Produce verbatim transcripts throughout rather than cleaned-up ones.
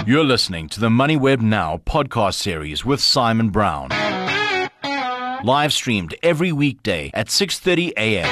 You're listening to the MoneyWeb Now podcast series with Simon Brown. Live streamed every weekday at six thirty a.m.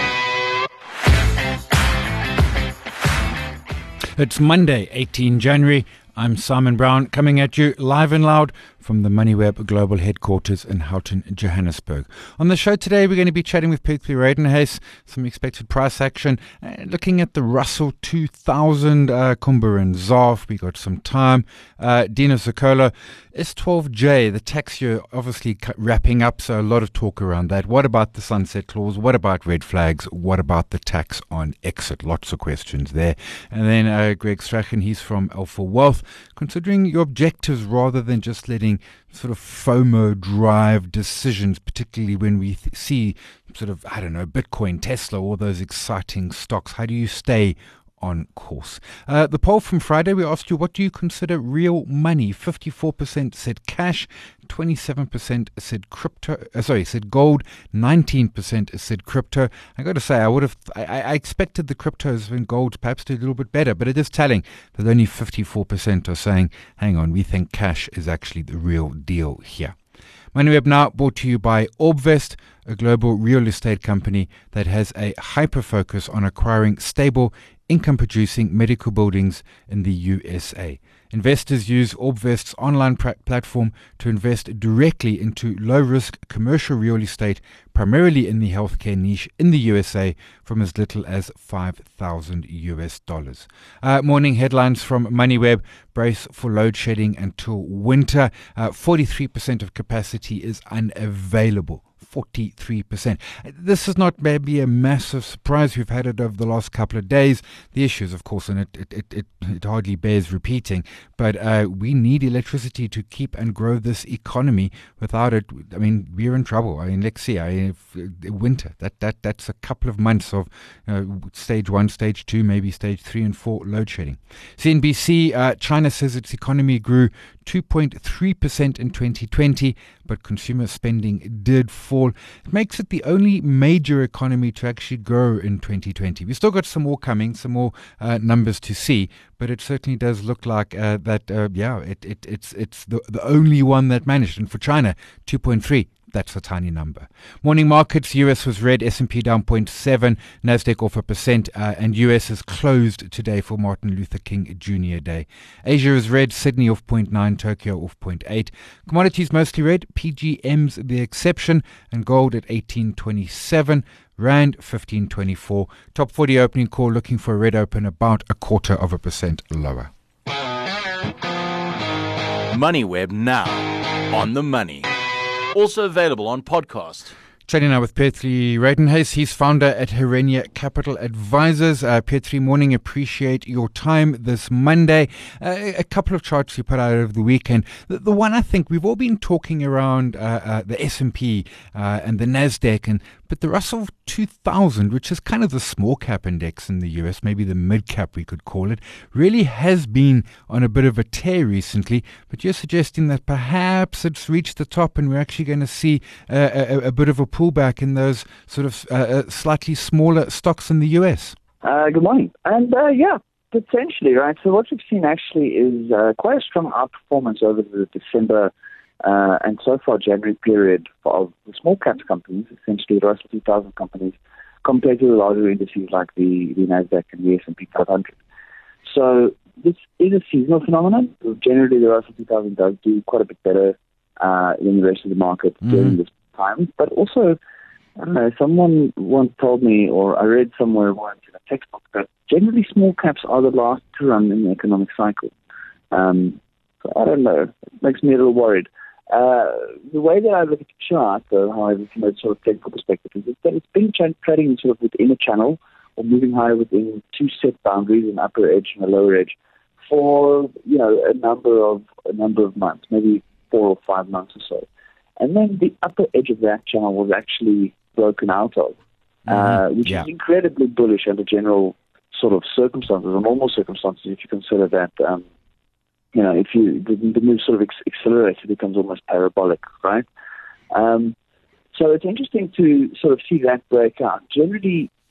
It's Monday, the eighteenth of January. I'm Simon Brown, coming at you live and loud from the MoneyWeb Global Headquarters in Houghton, Johannesburg. On the show today, we're going to be chatting with Pieter Rijdenhuys, some expected price action, uh, looking at the Russell two thousand, uh, Kumba and Z A F. We got some time. Uh, Dino Sokola, S twelve J, the tax year obviously wrapping up, so a lot of talk around that. What about the sunset clause? What about red flags? What about the tax on exit? Lots of questions there. And then uh, Greg Strachan, he's from Alpha Wealth, considering your objectives rather than just letting sort of FOMO drive decisions, particularly when we th- see sort of, I don't know, Bitcoin, Tesla, all those exciting stocks. How do you stay on course? Uh, the poll from Friday, we asked you, what do you consider real money? fifty-four percent said cash, twenty-seven percent said crypto, uh, sorry, said gold, nineteen percent said crypto. I got to say, I would have, I, I expected the cryptos and gold perhaps to do a little bit better, but it is telling that only fifty-four percent are saying, hang on, we think cash is actually the real deal here. MoneyWeb Now brought to you by Orbvest, a global real estate company that has a hyper-focus on acquiring stable, income-producing medical buildings in the U S A. Investors use Orbvest's online pr- platform to invest directly into low-risk commercial real estate, primarily in the healthcare niche in the U S A, from as little as five thousand U S dollars. Uh, morning headlines from MoneyWeb: brace for load shedding until winter. Uh, forty-three percent of capacity is unavailable. forty-three percent. This is not maybe a massive surprise. We've had it over the last couple of days. The issues, of course, and it it, it, it, it hardly bears repeating, but uh, we need electricity to keep and grow this economy. Without it, I mean, we're in trouble. I mean, let's see, I, if, uh, winter, that, that that's a couple of months of uh, stage one, stage two, maybe stage three and four load shedding. C N B C, uh, China says its economy grew two point three percent in twenty twenty, but consumer spending did fall. It makes it the only major economy to actually grow in twenty twenty. We've still got some more coming, some more uh, numbers to see, but it certainly does look like uh, that, uh, yeah, it, it, it's it's the, the only one that managed. And for China, two point three. That's a tiny number. Morning markets, U S was red, S and P down zero point seven, Nasdaq off a percent, uh, and U S is closed today for Martin Luther King Junior Day. Asia is red, Sydney off zero point nine, Tokyo off zero point eight. Commodities mostly red, P G M's the exception, and gold at eighteen twenty-seven. Rand fifteen twenty-four. Top forty opening call looking for a red open about a quarter of a percent lower. MoneyWeb Now, on the money. Also available on podcast. Chatting now with Pieter Rijdenhuys. He's founder at Herenia Capital Advisors. Uh, Pieter, morning. Appreciate your time this Monday. Uh, a couple of charts you put out over the weekend. The, the one I think we've all been talking around uh, uh, the S and P uh, and the Nasdaq, and but the Russell two thousand, which is kind of the small cap index in the U S, maybe the mid cap we could call it, really has been on a bit of a tear recently. But you're suggesting that perhaps it's reached the top and we're actually going to see uh, a, a bit of a pullback in those sort of uh, slightly smaller stocks in the U S. Uh, good morning. And uh, yeah, potentially, right? So what we've seen actually is uh, quite a strong outperformance over the December uh, and so far January period of the small cap companies, essentially the Russell two thousand companies, compared to the larger indices like the, the Nasdaq and the S and P five hundred. So this is a seasonal phenomenon. Generally, the Russell two thousand does do quite a bit better uh, than the rest of the market mm. during this time, but also, I don't know, someone once told me, or I read somewhere once in a textbook, that generally small caps are the last to run in the economic cycle. Um, so I don't know. It makes me a little worried. Uh, the way that I look at the chart, though, however, from a sort of technical perspective, is that it's been trading sort of within a channel or moving higher within two set boundaries, an upper edge and a lower edge, for, you know, a number of a number of months, maybe four or five months or so. And then the upper edge of that channel was actually broken out of, uh, mm-hmm. which yeah. is incredibly bullish under general sort of circumstances, or normal circumstances, if you consider that, um, you know, if you the, the move sort of ex- accelerates, it becomes almost parabolic, right? Um, so it's interesting to sort of see that break out. Generally,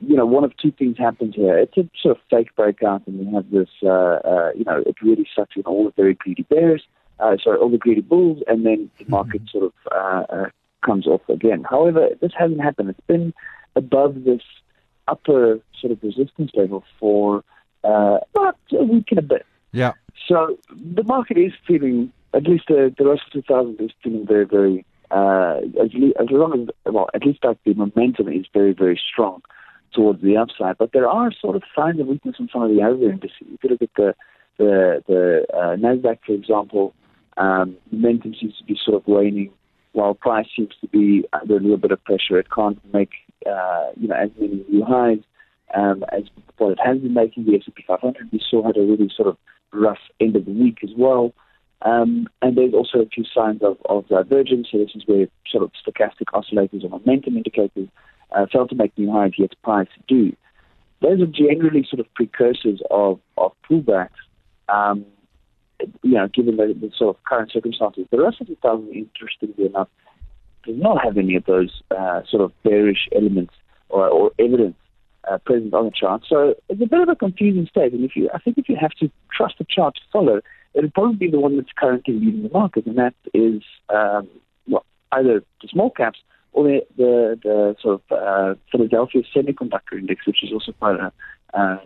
you know, one of two things happens here. It's a sort of fake breakout, and we have this, uh, uh, you know, it really sucks in all the very greedy bears, uh, sorry, all the greedy bulls, and then the market mm-hmm. sort of uh, uh, comes off again. However, this hasn't happened. It's been above this upper sort of resistance level for uh, about a week and a bit. Yeah. So the market is feeling, at least the, the Russell two thousand is feeling very, very, uh, as, as long as, well, at least like the momentum is very, very strong towards the upside. But there are sort of signs of weakness in some of the other indices. If you look at the, the, the uh, NASDAQ, for example, um, momentum seems to be sort of waning, while price seems to be under a little bit of pressure. It can't make, uh, you know, as many new highs um, as what it has been making. The S and P five hundred we saw had a really sort of rough end of the week as well. Um, and there's also a few signs of, of divergence. So this is where sort of stochastic oscillators or momentum indicators uh, fail to make new highs, yet price do. Those are generally sort of precursors of, of pullbacks, um, you know, given the, the sort of current circumstances. The Russell two thousand, interestingly enough, does not have any of those uh, sort of bearish elements or, or evidence uh, present on the chart. So it's a bit of a confusing state. And if you, I think if you have to trust the chart to follow, it'll probably be the one that's currently leading the market, and that is um, well, either the small caps or the, the, the sort of uh, Philadelphia Semiconductor Index, which is also quite a uh,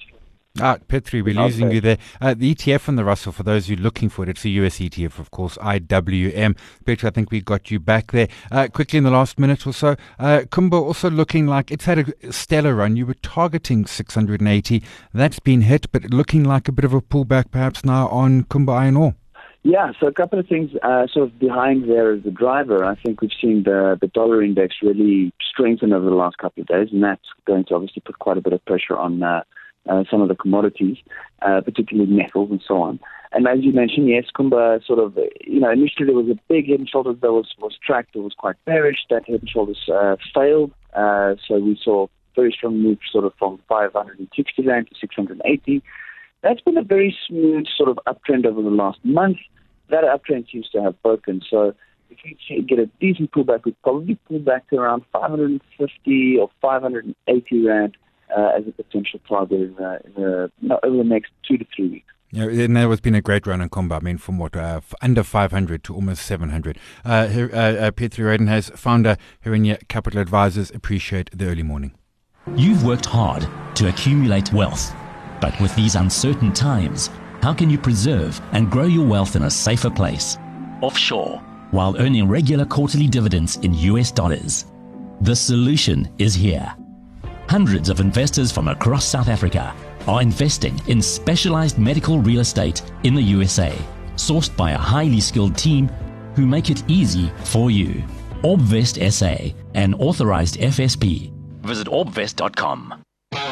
Ah, Petri, we're losing you there. Uh, the E T F on the Russell, for those who are looking for it, it's a U S E T F, of course, I W M. Petri, I think we got you back there. Uh, quickly in the last minute or so, uh, Kumba also looking like it's had a stellar run. You were targeting six hundred eighty. That's been hit, but looking like a bit of a pullback perhaps now on Kumba Iron Ore. Yeah, so a couple of things uh, sort of behind there as the driver. I think we've seen the, the dollar index really strengthen over the last couple of days, and that's going to obviously put quite a bit of pressure on uh, Uh, some of the commodities, uh, particularly metals and so on. And as you mentioned, yes, Kumba sort of, you know, initially there was a big head and shoulders that was, was tracked, that was quite bearish. That head and shoulders uh, failed. Uh, so we saw very strong move sort of from five hundred sixty rand to six hundred eighty. That's been a very smooth sort of uptrend over the last month. That uptrend seems to have broken. So if we get a decent pullback, we'd probably pull back to around five hundred fifty or five hundred eighty rand. Uh, as a potential target in, uh, in the, you know, over the next two to three weeks. Yeah, and there has been a great run on Kumba. I mean, from what, uh, under five hundred to almost seven hundred. Uh, uh, uh, Petri Redenhuis, founder, Herinia Capital Advisors, appreciate the early morning. You've worked hard to accumulate wealth, but with these uncertain times, how can you preserve and grow your wealth in a safer place? Offshore, while earning regular quarterly dividends in U S dollars. The solution is here. Hundreds of investors from across South Africa are investing in specialized medical real estate in the U S A, sourced by a highly skilled team who make it easy for you. Orbvest S A, an authorized F S P. Visit orbvest dot com.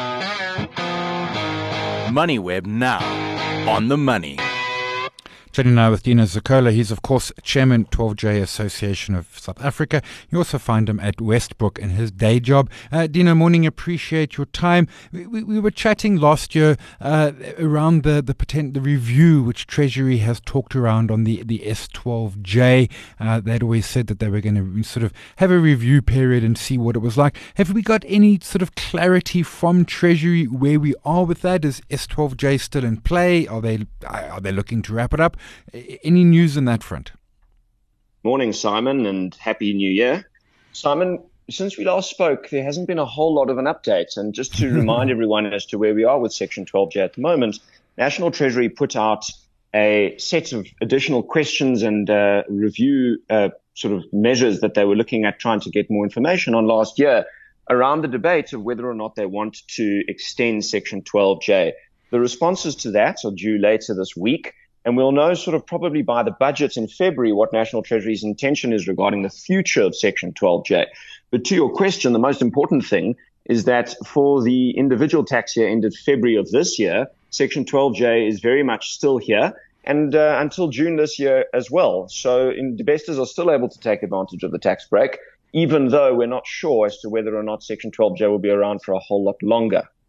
MoneyWeb now, on the money. Chatting now with Dino Zakola. He's, of course, Chairman, twelve J Association of South Africa. You also find him at Westbrook in his day job. Uh, Dino, morning, appreciate your time. We, we, we were chatting last year uh, around the the, potent, the review which Treasury has talked around on the, the S twelve J. Uh, they'd always said that they were going to sort of have a review period and see what it was like. Have we got any sort of clarity from Treasury where we are with that? Is S twelve J still in play? Are they, are they looking to wrap it up? Any news on that front? Morning, Simon, and Happy New Year. Simon, since we last spoke, there hasn't been a whole lot of an update. And just to remind everyone as to where we are with Section twelve J at the moment, National Treasury put out a set of additional questions and uh, review uh, sort of measures that they were looking at trying to get more information on last year around the debate of whether or not they want to extend Section twelve J. The responses to that are due later this week. And we'll know sort of probably by the budget in February what National Treasury's intention is regarding the future of Section twelve J. But to your question, the most important thing is that for the individual tax year ended February of this year, Section twelve J is very much still here and uh, until June this year as well. So investors are still able to take advantage of the tax break, even though we're not sure as to whether or not Section twelve J will be around for a whole lot longer.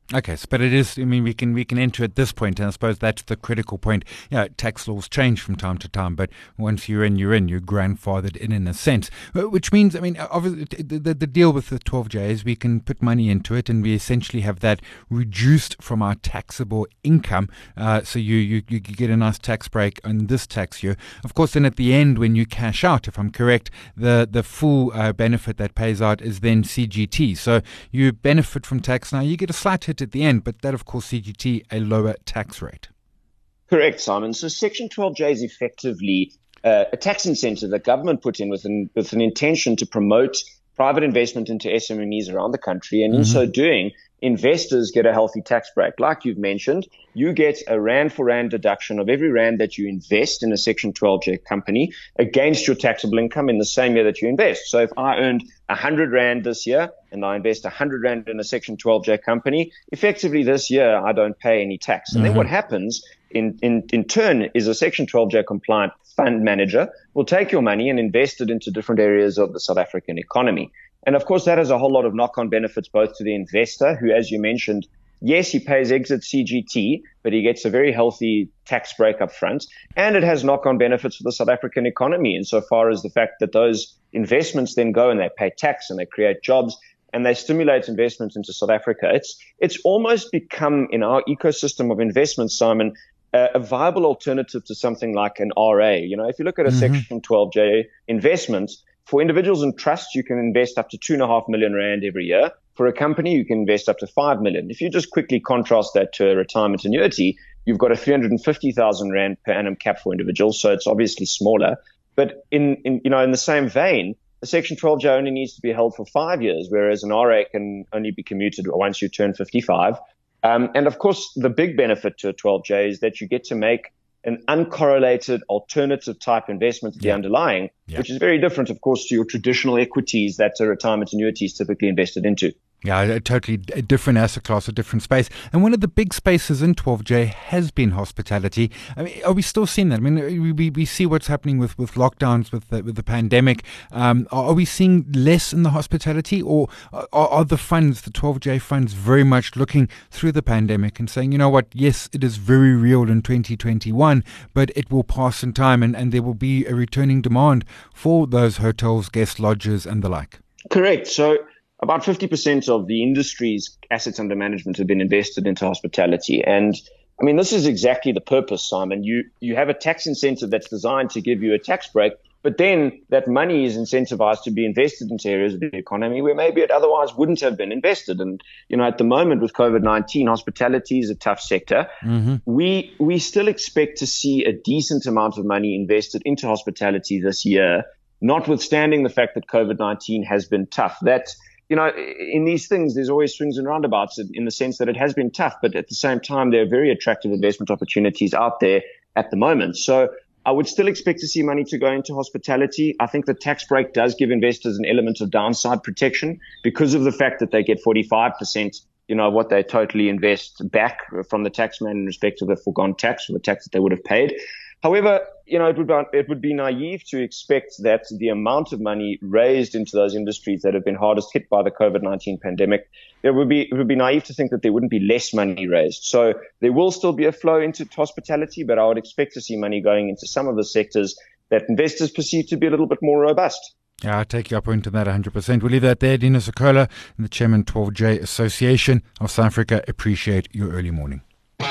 Okay, so, but it is, I mean, we can we can enter at this point, and I suppose that's the critical point. You know, tax laws change from time to time, but once you're in, you're in, you're grandfathered in in a sense, which means, I mean, obviously the, the, the deal with the twelve J is we can put money into it and we essentially have that reduced from our taxable income, uh, so you, you, you get a nice tax break on this tax year. Of course, then at the end, when you cash out, if I'm correct, the, the full uh, benefit that pays out is then C G T. So you benefit from tax now, you get a slight hit at the end, but that, of course, C G T, a lower tax rate. Correct, Simon. So Section twelve J is effectively uh, a tax incentive that government put in with an, with an intention to promote private investment into S M Es around the country. And in mm-hmm. so doing, investors get a healthy tax break. Like you've mentioned, you get a rand for rand deduction of every rand that you invest in a Section twelve J company against your taxable income in the same year that you invest. So if I earned one hundred rand this year and I invest one hundred rand in a Section twelve J company, effectively this year I don't pay any tax. And mm-hmm. then what happens in, in, in turn is a Section twelve J compliant fund manager will take your money and invest it into different areas of the South African economy. And of course, that has a whole lot of knock-on benefits both to the investor, who, as you mentioned, yes, he pays exit C G T, but he gets a very healthy tax break up front. And it has knock-on benefits for the South African economy insofar as the fact that those investments then go and they pay tax and they create jobs and they stimulate investment into South Africa. It's it's almost become, in our ecosystem of investments, Simon, uh, a viable alternative to something like an R A. You know, if you look at a mm-hmm. Section twelve J investment, for individuals and trusts, you can invest up to two and a half million rand every year. For a company, you can invest up to five million. If you just quickly contrast that to a retirement annuity, you've got a three hundred fifty thousand rand per annum cap for individuals. So it's obviously smaller. But in, in, you know, in the same vein, a Section twelve J only needs to be held for five years, whereas an R A can only be commuted once you turn fifty-five. Um, and of course, the big benefit to a twelve J is that you get to make an uncorrelated alternative type investment to the yeah. underlying, yeah. which is very different, of course, to your traditional equities that a retirement annuity is typically invested into. Yeah, a totally different asset class, a different space. And one of the big spaces in twelve J has been hospitality. I mean, are we still seeing that? I mean, we we see what's happening with, with lockdowns, with the, with the pandemic. Um, are, are we seeing less in the hospitality, or are, are the funds, the twelve J funds, very much looking through the pandemic and saying, you know what, yes, it is very real in twenty twenty-one, but it will pass in time and, and there will be a returning demand for those hotels, guest lodges and the like? Correct. So about fifty percent of the industry's assets under management have been invested into hospitality. And I mean, this is exactly the purpose, Simon. You you have a tax incentive that's designed to give you a tax break, but then that money is incentivized to be invested into areas of the economy where maybe it otherwise wouldn't have been invested. And, you know, at the moment with COVID nineteen, hospitality is a tough sector. Mm-hmm. We we still expect to see a decent amount of money invested into hospitality this year, notwithstanding the fact that COVID nineteen has been tough. That You know, in these things, there's always swings and roundabouts in the sense that it has been tough, but at the same time, there are very attractive investment opportunities out there at the moment. So I would still expect to see money to go into hospitality. I think the tax break does give investors an element of downside protection because of the fact that they get forty-five percent, you know, what they totally invest back from the taxman in respect of the foregone tax or the tax that they would have paid. However, you know, it would, be, it would be naive to expect that the amount of money raised into those industries that have been hardest hit by the COVID nineteen pandemic, it would be, it would be naive to think that there wouldn't be less money raised. So there will still be a flow into hospitality, but I would expect to see money going into some of the sectors that investors perceive to be a little bit more robust. Yeah, I take you up into that one hundred percent. We'll leave that there. Dino Sokola, the Chairman, twelve J Association of South Africa. Appreciate your early morning.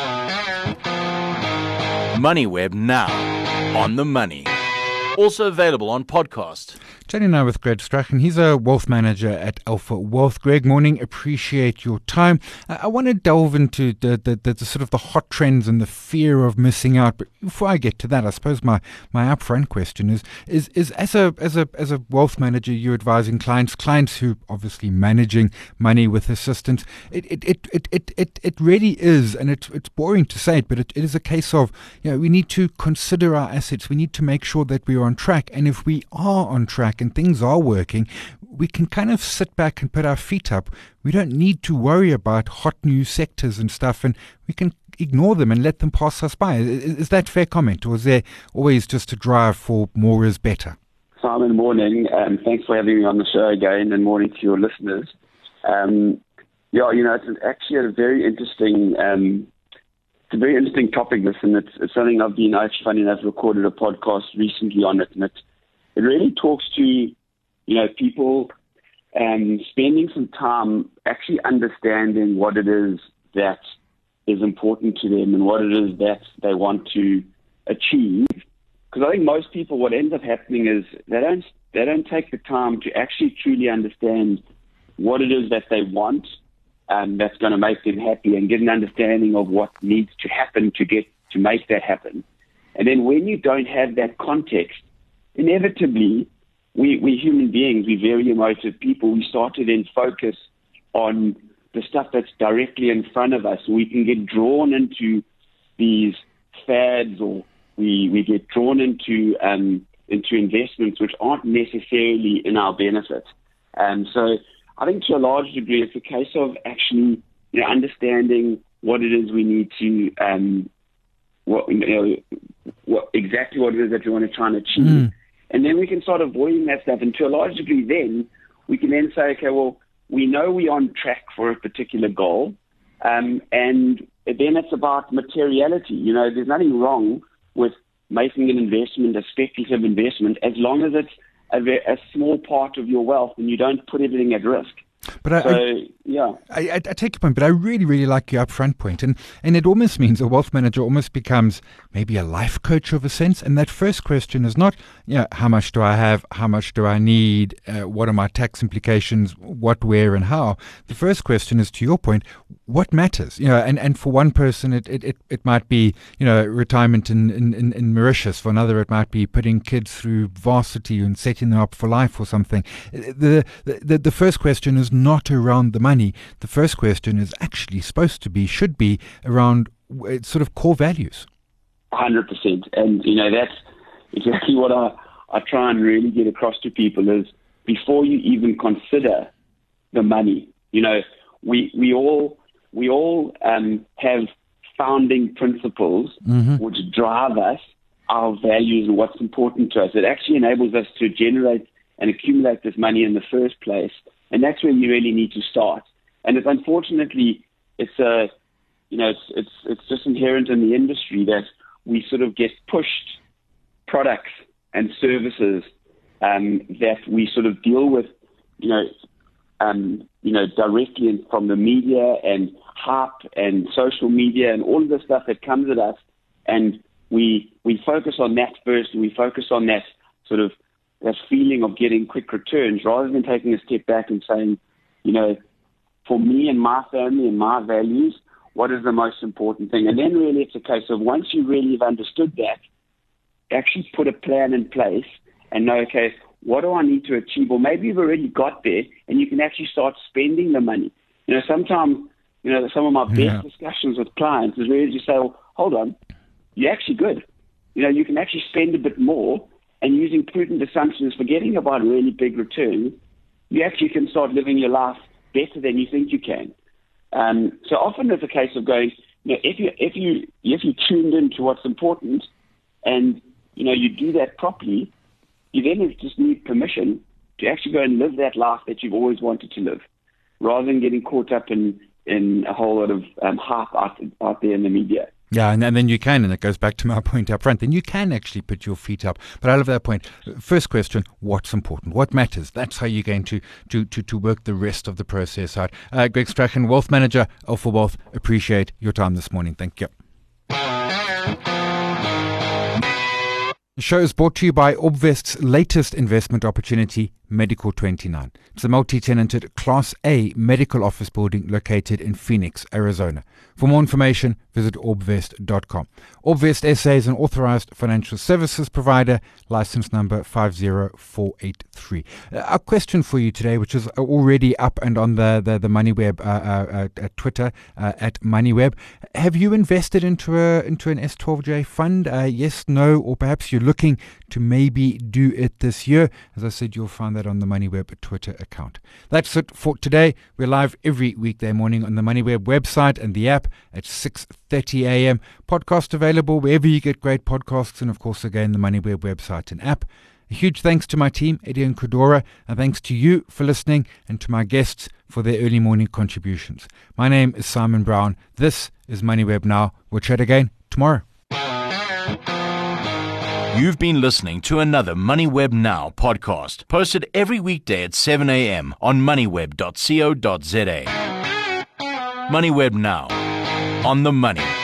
MoneyWeb now on the money. Also available on podcast. Chatting now with Greg Strachan. He's a wealth manager at Alpha Wealth. Greg, morning. Appreciate your time. I, I want to delve into the, the, the, the sort of the hot trends and the fear of missing out. But before I get to that, I suppose my, my upfront question is, is, is as a as a as a wealth manager, you're advising clients, clients who obviously managing money with assistance. It it it it it, it, it really is, and it's it's boring to say it, but it, it is a case of, you know, we need to consider our assets. We need to make sure that we are on track, and if we are on track and things are working, we can kind of sit back and put our feet up. We don't need to worry about hot new sectors and stuff, and we can ignore them and let them pass us by. Is, is that fair comment, or is there always just a drive for more is better? Simon, morning, and thanks for having me on the show again, and morning to your listeners. Um, Yeah, you know, it's actually a very interesting, um, it's a very interesting topic, this, and it's, it's something I've been, actually funny enough, recorded a podcast recently on it, and it, it really talks to, you know, people um, spending some time actually understanding what it is that is important to them and what it is that they want to achieve. Because I think most people, what ends up happening is they don't they don't take the time to actually truly understand what it is that they want um, that's going to make them happy, and get an understanding of what needs to happen to get to make that happen. And then when you don't have that context, inevitably, we we human beings, we're very emotive people. We start to then focus on the stuff that's directly in front of us. We can get drawn into these fads, or we we get drawn into um, into investments which aren't necessarily in our benefit. And um, so I think to a large degree, it's a case of actually, you know, understanding what it is we need to, um, what, you know, what exactly what it is that we want to try and achieve. Mm. And then we can start avoiding that stuff. And to a large degree, then we can then say, okay, well, we know we're on track for a particular goal. Um, and then it's about materiality. You know, there's nothing wrong with making an investment, a speculative investment, as long as it's a, a small part of your wealth and you don't put everything at risk. But I, so, I, yeah, I, I take your point, but I really, really like your upfront point, and and it almost means a wealth manager almost becomes maybe a life coach of a sense. And that first question is not, you know, how much do I have, how much do I need, uh, what are my tax implications, what, where, and how. The first question is, to your point, what matters, you know. And, and for one person, it, it, it, it might be, you know, retirement in, in, in, in Mauritius. For another, it might be putting kids through varsity and setting them up for life or something. The the the, the first question is not around the money. The first question is actually supposed to be, should be, around sort of core values. one hundred percent. And, you know, that's exactly what I, I try and really get across to people is, before you even consider the money, you know, we, we all, we all um, have founding principles mm-hmm. which drive us, our values and what's important to us. It actually enables us to generate and accumulate this money in the first place. And that's where you really need to start. And it's unfortunately, it's a, you know, it's it's it's just inherent in the industry that we sort of get pushed products and services um, that we sort of deal with, you know, um, you know, directly from the media and hype and social media and all of the stuff that comes at us, and we we focus on that first, and we focus on that sort of that feeling of getting quick returns, rather than taking a step back and saying, you know, for me and my family and my values, what is the most important thing? And then really it's a case of, once you really have understood that, actually put a plan in place and know, okay, what do I need to achieve? Or maybe you've already got there and you can actually start spending the money. You know, sometimes, you know, some of my best yeah. discussions with clients is really just say, well, hold on, you're actually good. You know, you can actually spend a bit more, and using prudent assumptions, forgetting about really big returns, you actually can start living your life better than you think you can. Um, so often it's a case of going, you know, if you if you if you tuned into what's important, and you know you do that properly, you then just need permission to actually go and live that life that you've always wanted to live, rather than getting caught up in in a whole lot of um, hype out, out there in the media. Yeah, and, and then you can, and it goes back to my point up front, then you can actually put your feet up. But I love that point. First question, what's important? What matters? That's how you're going to to, to, to work the rest of the process out. Uh, Greg Strachan, Wealth Manager, Alpha Wealth, appreciate your time this morning. Thank you. The show is brought to you by Obvest's latest investment opportunity, Medical twenty-nine. It's a multi-tenanted Class A medical office building located in Phoenix, Arizona. For more information, visit orbvest dot com. Orbvest S A is an authorized financial services provider, license number five zero four eight three. Uh, our question for you today, which is already up and on the, the, the MoneyWeb uh, uh, uh, Twitter uh, at MoneyWeb. Have you invested into a into an S twelve J fund? Uh, yes, no, or perhaps you're looking to maybe do it this year? As I said, you'll find that on the MoneyWeb Twitter account. That's it for today. We're live every weekday morning on the MoneyWeb website and the app at six thirty a.m. Podcast available wherever you get great podcasts, and of course again the MoneyWeb website and app. A huge thanks to my team, Eddie and Kodora, and thanks to you for listening and to my guests for their early morning contributions. My name is Simon Brown. This is MoneyWeb Now. We'll chat again tomorrow. You've been listening to another MoneyWeb Now podcast, posted every weekday at seven a.m. on moneyweb dot co dot za. MoneyWeb Now, on the money.